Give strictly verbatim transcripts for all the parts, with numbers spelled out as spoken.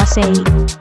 واسه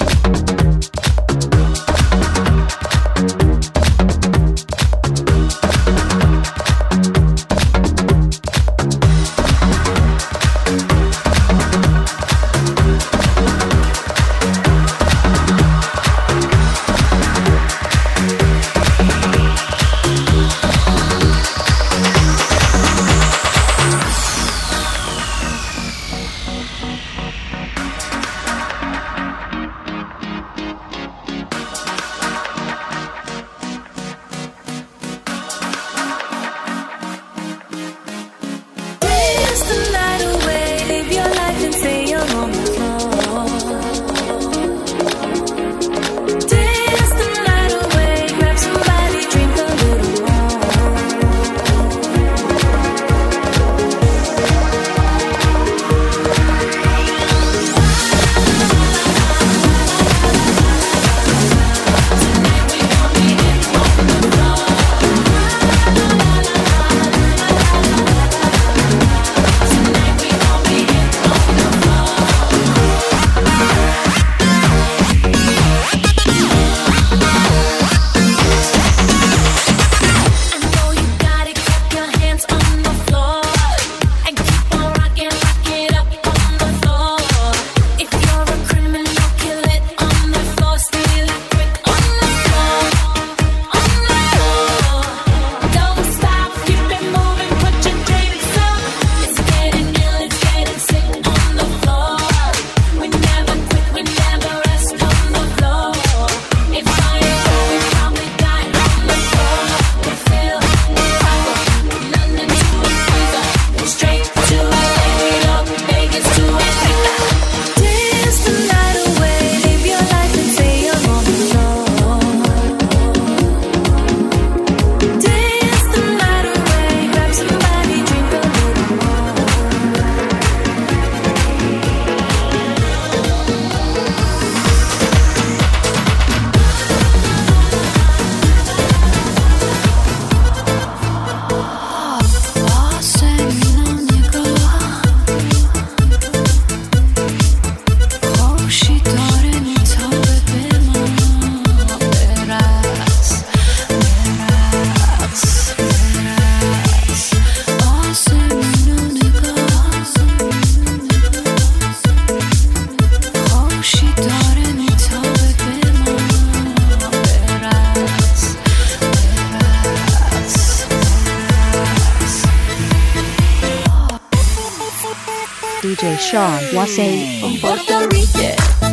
دی جی شان واسه پورتوریکه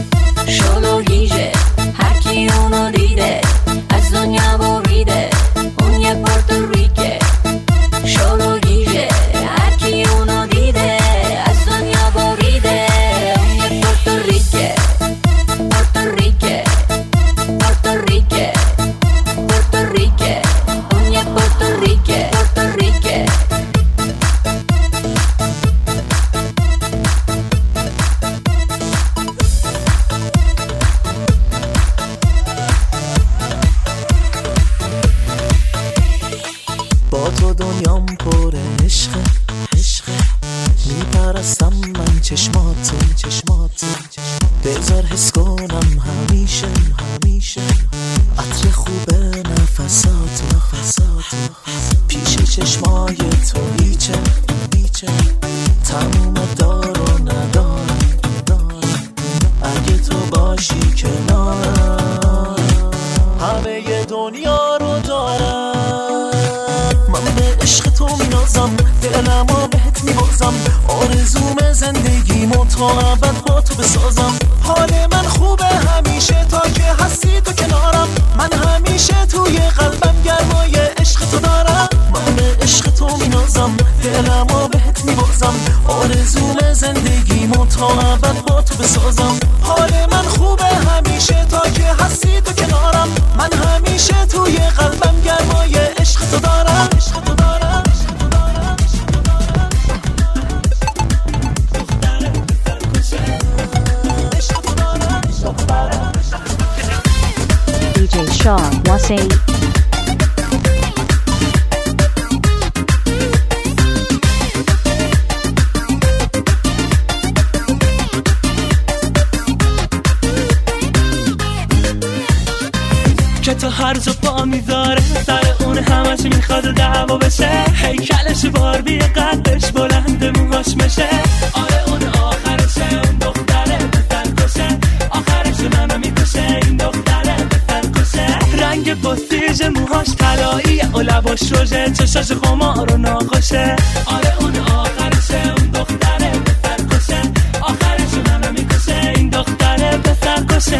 شلو هیجه هر کی اونو دیده از دنیا بریده اون یه پورتوریکه شلو هیجه هر کی اونو دیده از دنیا بریده اون یه پورتوریکه پورتوریکه پورتوریکه پورتوریکه اون یه پورتوریکه پورتوریکه با تو دنیام پر عشقه عشقه میپرستم من چشماتو چشماتو بذار حس کنم همیشه همیشه عطر خوبه نفساتو نفساتو پیش چشمای تو هیچه هیچه تموم دار و ندار اگه تو باشی کنار همه دنیا رو دارم من به عشق تو مینازم دلمو بهت میبازم آرزوم زندگیمو تا ابد با تو بسازم حال من خوبه همیشه تا که هستی تو کنارم من همیشه توی قلبم گرمای عشق تو دارم من به عشق تو مینازم دلمو بهت میبازم آرزوم زندگیمو تا ابد با تو بسازم حال من خوبه همیشه تا که هستی تو کنارم من همیشه توی قلبم گرمای عشق تو دارم عشق تو دارم دی جی شان واسه هر روز پا میذاره سر اون همش میخواد دعوا بشه هیکلش باربی قدش بلند موهاش مشه آره اون آخرشه اون دختره بسر کشه آخرش منو میکشه این دختره بسر کشه رنگ بستیج موهاش طلاییه و لباش روژه چشاش خمار و ناخوشه آره اون آخرشه اون دختره بسر کشه آخرش منو میکشه این دختره بسر کشه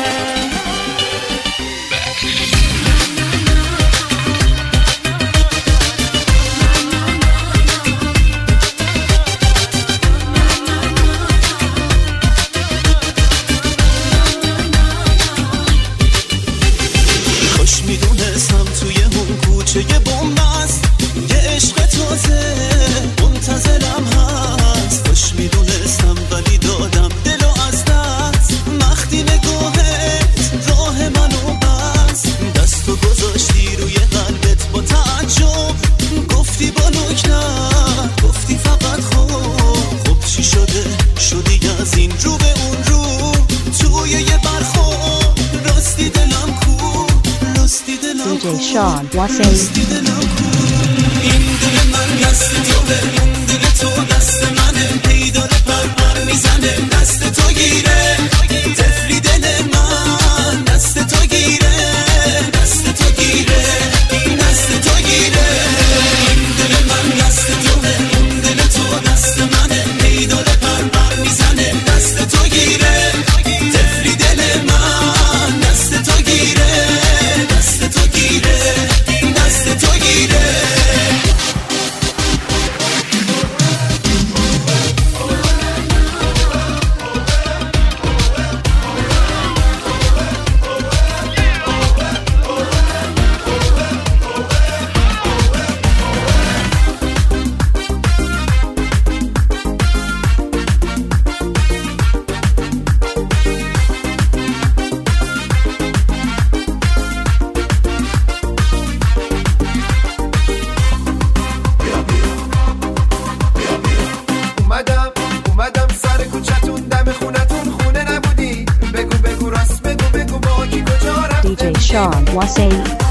خوش میدونستم توی اون کوچه یه بوم است یه عشق تازه منتظرم هست خوش میدونستم ولی دادم دلو از دست وقتی نگاهت راه منو بست دستو گذاشتی روی قلبت با تعجب گفتی با نکنت گفتی فقط خوب خب چی شده شدی از این رو به اون رو توی یه برخورد راستی دلم کو راستی دلم کو دی جی Sean واسه راستی دلم کو این دل من دست توه این دل تو دست منه پیدار پر پر میزنه دست تو گیره تفلی دل من دست تو گیره دست تو گیره دست تو گیره این دل من دست توه این دل تو دست منه پیدار پر پر میزنه دست تو گیره تفلی دل من دست تو گیره دست تو گیره دست تو گیره اومدم اومدم سر کوچتون دم خونتون خونه نبودی بگو بگو راست بگو بگو با کی کجا رفته دی جی Sean واسه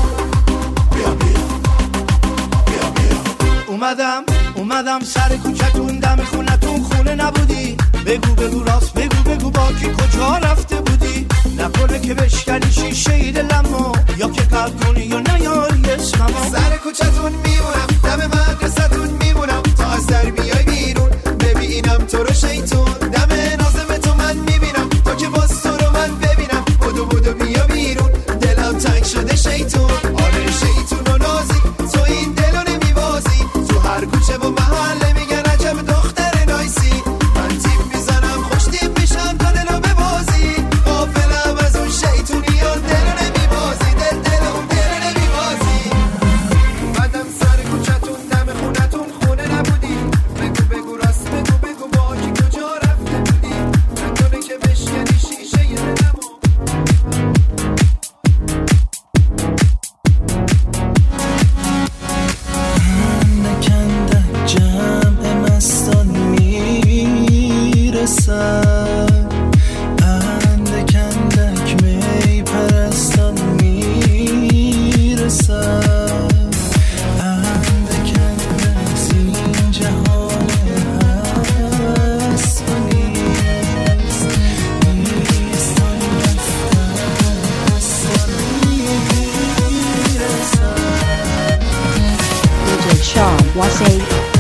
اومدم اومدم سر کوچتون دم خونتون خونه نبودی بگو بگو راست بگو بگو با کی کجا رفته بودی نکنه که بشکنی شیشه دلمو یا که قلب کنی یا نیاری اسممو سر کوچتون میمونم دم مدرسه‌تون میمونم تا از در بیای بیرون ببینم تو رو شیطون دم نازم تو من میبینم تو که باز تو رو من ببینم بودو بودو بیا بیرون دلم تنگ شده شیطون آره شیطون و نازی تو این دلو نمیبازی تو هر کوچه و محله میگن عجب دختر نایسی من تیپ میزنم خوش تیپ میشم تا دلو ببازی غافلم از اون شیطونی یا دلو نمیبازی دل دل اون دلو نمیبازی اومدم سر کوچتون دم خونتون خونه نبودی بگو بگو راست بگو بگو با کی کجا رفته بودی نکنه که بشکنی شیشه ی دلمو نکنده جمع مستان میرسد اند کندک می پرستان میرسد اند کندک زین جهان هست و نیست نیستان رفتن میرسد دی جی Sean واسه